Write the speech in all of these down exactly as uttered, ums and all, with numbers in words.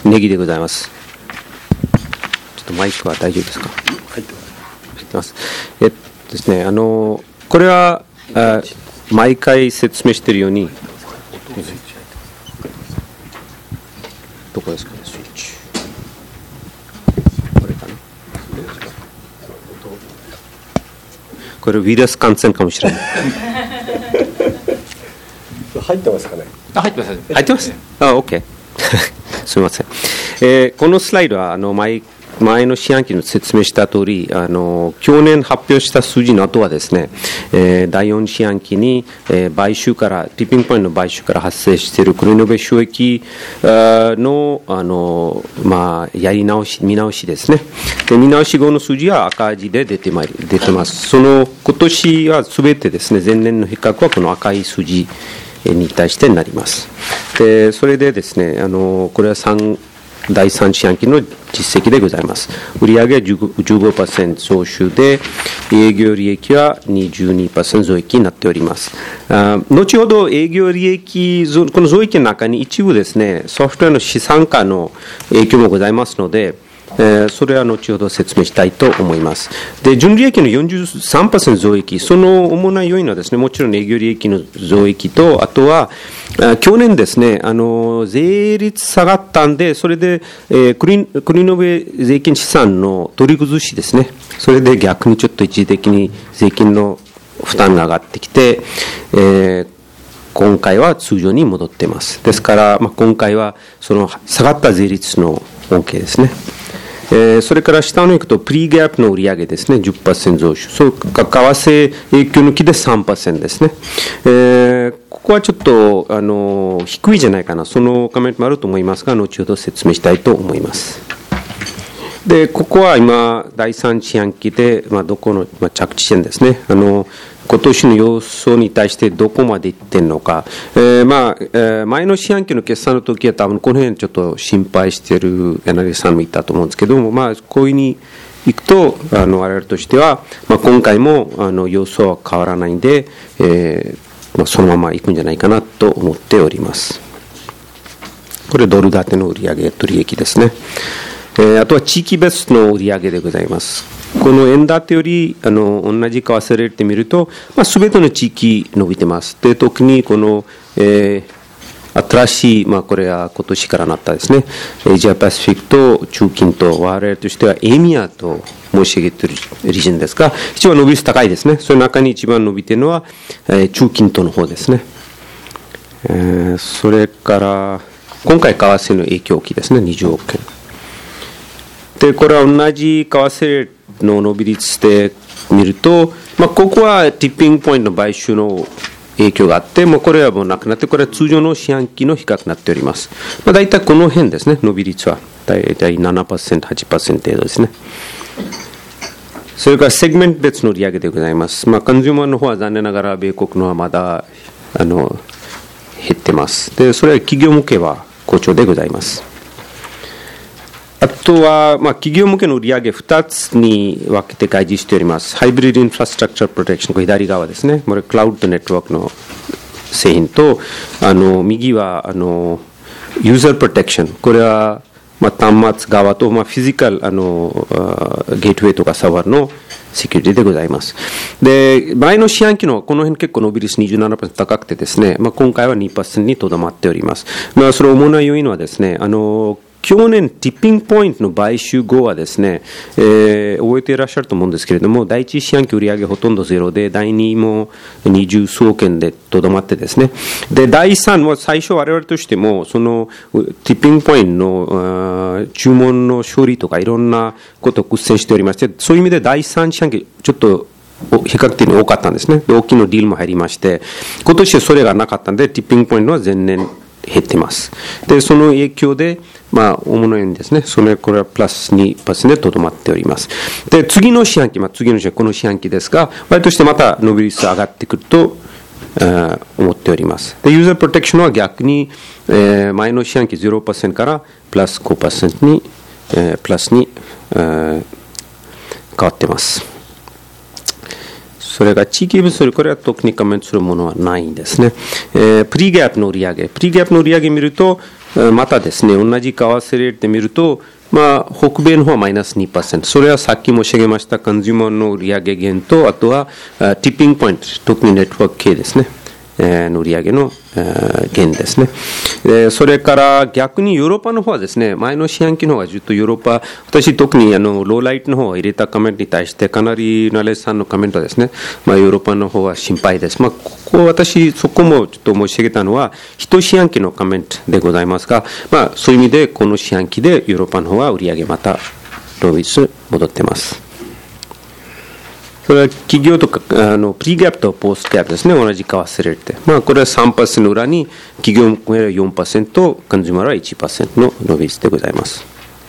ネギでございます。ちょっとマイクは大丈夫ですか？ 入ってます。えっとですね、あのこれはあ毎回説明しているように、どこですかね、スイッチ。これかな。これウイルス感染かもしれない。 入ってますかね。 あ、入ってます。 入ってます。あ、オッケー。すみません。えー、このスライドはあの前前の四半期の説明した通り、あの去年発表した数字の後はですね、えー、だいよん四半期に、えー、買収からティッピングポイントの買収から発生しているクリノベ収益のあのまあやり直し見直しですね。で見直し後の数字は赤字で出てまい出てます。その今年はすべてですね、前年の比較はこの赤い数字に対してなります。でそれでですね、あのこれは三だいさん四半期の実績でございます。売上は じゅうごパーセント 増収で、営業利益は にじゅうにパーセント 増益になっております。あ後ほど営業利益、この増益の中に一部ですね、ソフトウェアの資産化の影響もございますので、えー、それは後ほど説明したいと思います。で、純利益の よんじゅうさんパーセント 増益、その主な要因はですね、もちろん営業利益の増益と、あとは、去年ですね、あの税率下がったんで、それで、えー、クリクリノベ税金資産の取り崩しですね、それで逆にちょっと一時的に税金の負担が上がってきて、えー今回は通常に戻っています。ですから、まあ、今回はその下がった税率の恩恵ですね。えー、それから下の行くと、プリギャップの売上ですね、じゅっパーセント 増収。そうか、為替影響抜きで さんパーセント ですね。えー、ここはちょっと、あの、低いじゃないかな。そのコメントもあると思いますが、後ほど説明したいと思います。で、ここは今、だいさん四半期で、まあ、どこの、まあ、着地点ですね。あの、今年の予想に対してどこまでいってんのか、えーまあえー、前の四半期の決算の時は多分この辺ちょっと心配しているアナリストさんもいたと思うんですけども、まあ、こういうふうにいくとあの我々としては、まあ、今回もあの予想は変わらないんで、えーまあ、そのままいくんじゃないかなと思っております。これドル建ての売上取益ですね。えー、あとは地域別の売上でございます。この円建てよりあの同じ為替レートで見ると、まあ、全ての地域伸びてます。で特にこの、えー、新しい、まあ、これは今年からなったですね、アジアパシフィックと中近東、我々としてはエミアと申し上げているリージョンですが、一番伸び率高いですね。その中に一番伸びているのは、えー、中近東の方ですね。えー、それから今回為替の影響大きいですね、にじゅうおくえん。でこれは同じ為替の伸び率で見ると、まあ、ここはティッピングポイントの買収の影響があって、もうこれはもうなくなって、これは通常の四半期の比較になっております。まあ、大体この辺ですね、伸び率は。大体 ななパーセント、はちパーセント 程度ですね。それからセグメント別の利上げでございます。まあ、コンシューマーの方は残念ながら米国のはまだあの減ってます。で、それは企業向けは好調でございます。あとは、まあ、企業向けの売上ふたつに分けて開示しております。ハイブリッドインフラストラクチャープロテクション、これ左側ですね。これクラウドネットワークの製品と、あの右はあのユーザープロテクション、これは、まあ、端末側と、まあ、フィジカルあのゲートウェイとかサーバーのセキュリティでございます。で、前の四半期のこの辺結構伸び率 にじゅうななパーセント 高くてですね、まあ、今回は にパーセント にとどまっております。まあ、その主な要因はですね、あの去年、ティッピングポイントの買収後はですね、えー、覚えていらっしゃると思うんですけれども、第一四半期売上ほとんどゼロで、第二も二十数億円でとどまってですね、で、第三は最初我々としても、そのティッピングポイントの注文の処理とかいろんなことを苦戦しておりまして、そういう意味で第三四半期、ちょっと比較的に多かったんですね。で、大きなディールも入りまして、今年はそれがなかったので、ティッピングポイントは前年減ってます。で、その影響で、まあ、主なようにですね、それ、これはプラス にパーセント でとどまっております。で、次の四半期、まあ、次の四半期、この四半期ですが、割としてまた伸び率上がってくると、思っております。で、ユーザープロテクションは逆に、えー、前の四半期 ゼロパーセント からプラス ごパーセント に、えー、プラスに、えー、変わっています。それが地域別、これは特にコメントするものはないんですね。えー、プリギャップの売上、プリギャップの売上見ると、 またですね、同じ為替レートで見ると、まあ、北米の方はマイナス にパーセント、それはさっき申し上げましたコンジューマーの売上減と、あとはティッピングポイント、特にネットワーク系ですね、の売上の減ですね。それから逆にヨーロッパの方はですね、前の四半期の方はずっとヨーロッパ、私特にあのローライトの方を入れたコメントに対してかなりナレスさんのコメントはですね、まあ、ヨーロッパの方は心配です。まあ、ここ私そこもちょっと申し上げたのは一四半期のコメントでございますが、まあ、そういう意味でこの四半期でヨーロッパの方は売上またロービス戻ってます。それは企業とかあのプリギャップとポストギャップですね、同じ為替レートで、まあ、これは さんパーセント の裏に企業は よんパーセント、コンジューマーは いちパーセント の伸び率でございます。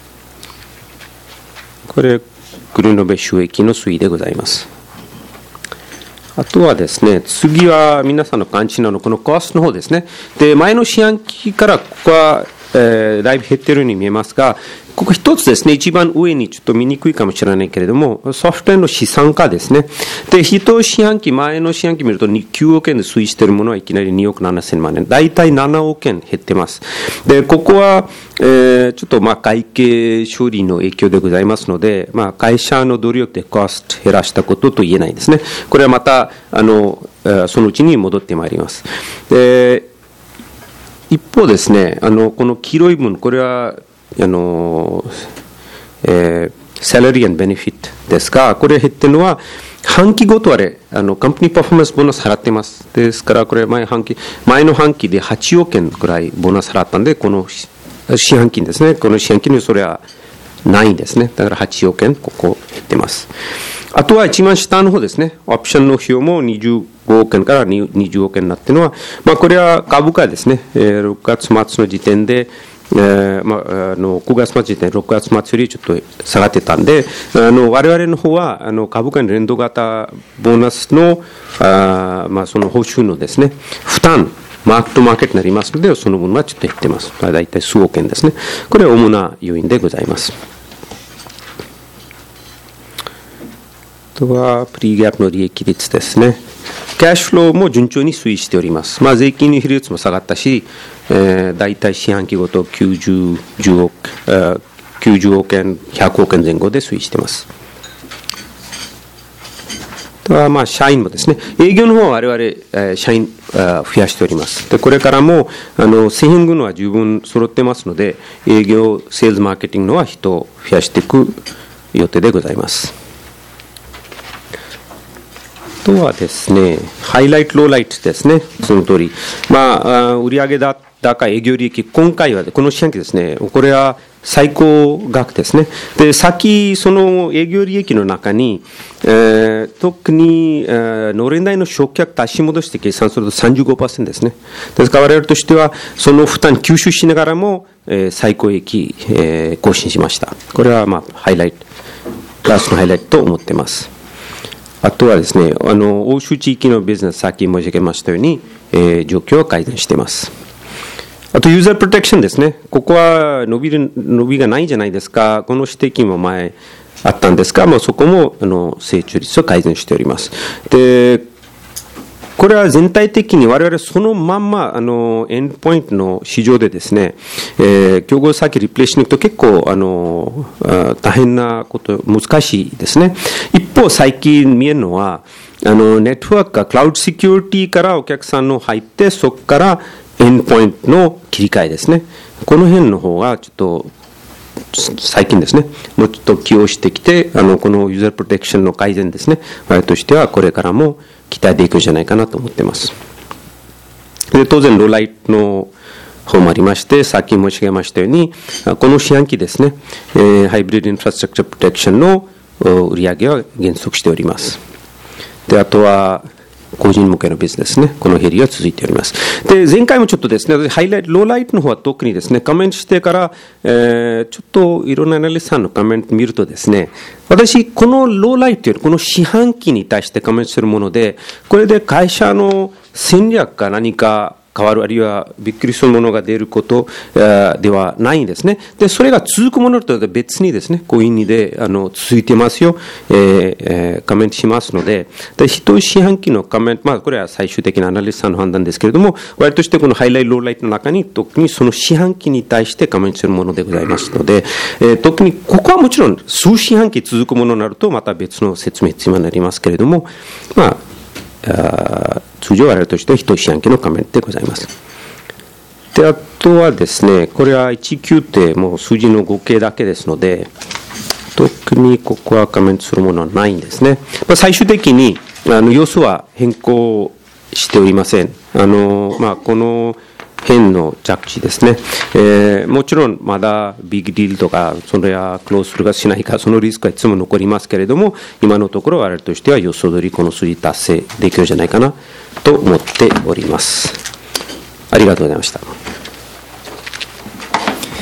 これグルーノベ収益の推移でございます。あとはですね、次は皆さんの関心なのこのコストの方ですね。で、前の四半期からここは、えー、だいぶ減っているように見えますが、ここ一つですね、一番上にちょっと見にくいかもしれないけれども、ソフトウェアの資産価ですね。で、一四半期、前の四半期見るときゅうおくえんで推移しているものはいきなりにおくななせんまんえん。だいたいななおくえん減ってます。で、ここは、えー、ちょっとまあ会計処理の影響でございますので、まあ会社の努力でコスト減らしたことと言えないですね。これはまた、あの、そのうちに戻ってまいります。で、一方ですね、あの、この黄色い分、これは、あの、えー、サラリー&ベネフィットですが、これ減ってるのは、半期ごとあれ、あの、カンパニーパフォーマンスボーナス払ってます。ですから、これ前半期、前の半期ではちおくえんくらいボーナス払ったんで、この四半期ですね、この四半期にそれはないんですね。だからはちおくえん、ここ減ってます。あとは一番下の方ですね、オプションの費用もにじゅうごおくえんからにじゅうおくえんになっているのは、まあ、これは株価ですね、ろくがつ末の時点で、えーまあ、あのくがつ末時点でろくがつ末よりちょっと下がってたんで、あの我々の方はあの株価に連動型ボーナスのあ、まあ、その報酬のですね負担マークとマーケットになりますので、その分はちょっと減ってます。だいたい数億円ですね。これは主な要因でございます。あとはプリギャップの利益率ですね。キャッシュフローも順調に推移しております。まあ、税金の比率も下がったし、えー、大体四半期ごときゅうじゅう、じゅうおく、えー、きゅうじゅうおくえん、ひゃくおくえん前後で推移しています。あとはまあ社員もですね、営業の方は我々、えー、社員あ増やしております。で、これからもあの製品群は十分揃ってますので、営業、セールスマーケティングのは人を増やしていく予定でございます。あとはですね、ハイライト、ローライトですね、その通り。まあ、売上高、営業利益、今回は、この四半期ですね、これは最高額ですね。で、先、その営業利益の中に、えー、特に、えー、農連代の償却足し戻して計算すると さんじゅうごパーセント ですね。ですから、我々としては、その負担吸収しながらも、えー、最高益、えー、更新しました。これは、まあ、ハイライト、プラスのハイライトと思っています。あとはですね、あの欧州地域のビジネス、さっき申し上げましたように、えー、状況は改善しています。あと、ユーザープロテクションですね。ここは伸びる、伸びがないんじゃないですか。この指摘も前あったんですが、もうそこもあの成長率を改善しております。で、これは全体的に我々そのまんまあのエンドポイントの市場でですね、えー、競合先リプレイしに行くと結構あの大変なこと、難しいですね。一方、最近見えるのは、あのネットワークがクラウドセキュリティからお客さんの入って、そこからエンドポイントの切り替えですね。この辺の方がちょっと最近ですね、もうちょっと起用してきて、あのこのユーザープロテクションの改善ですね、我々としてはこれからも期待できるんじゃないかなと思っています。で、当然、ローライトの方もありまして、さっき申し上げましたように、この四半期ですね、えー、ハイブリッドインフラストラクチャープロテクションの売上は減速しております。で、あとは、個人向けのビジネスね、この減りが続いております。で、前回もちょっとですね、ハイライト、ローライトの方は特にですね、コメントしてから、えー、ちょっといろんなアナリストさんのコメント見るとですね、私、このローライトよりこの四半期に対してコメントするもので、これで会社の戦略か何か変わる、あるいはびっくりするものが出ることではないんですね。で、それが続くものとは別にですね、こういう意味であの続いてますよ、えーえー、コメントしますので、で一四半期のコメント、まあ、これは最終的なアナリストさんの判断ですけれども、割としてこのハイライト、ローライトの中に、特にその四半期に対してコメントするものでございますので、えー、特にここはもちろん数四半期続くものになると、また別の説明必要になりますけれども、まあ、あ通常我々としては一四半期のコメントでございます。で、あとはですね、これはいちきゅうってもう数字の合計だけですので、特にここはコメントするものはないんですね。まあ、最終的にあの要素は変更しておりません。あの、まあ、この辺の着地ですね、えー、もちろんまだビッグディールとか、それはクローズするかしないか、そのリスクはいつも残りますけれども、今のところ我々としては予想通りこの数字達成できるんじゃないかなと思っております。ありがとうございました。